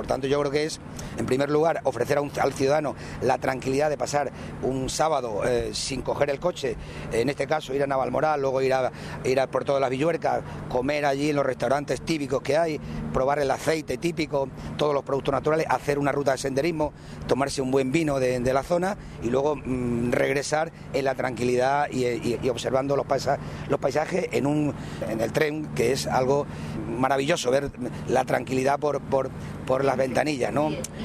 Por tanto, yo creo que es, en primer lugar, ofrecer al ciudadano la tranquilidad de pasar un sábado sin coger el coche, en este caso ir a Navalmoral, luego ir a por todas las Villuercas, comer allí en los restaurantes típicos que hay, probar el aceite típico, todos los productos naturales, hacer una ruta de senderismo, tomarse un buen vino de la zona y luego regresar en la tranquilidad y observando los paisajes en el tren, que es algo maravilloso ver la tranquilidad por las ventanillas, ¿no?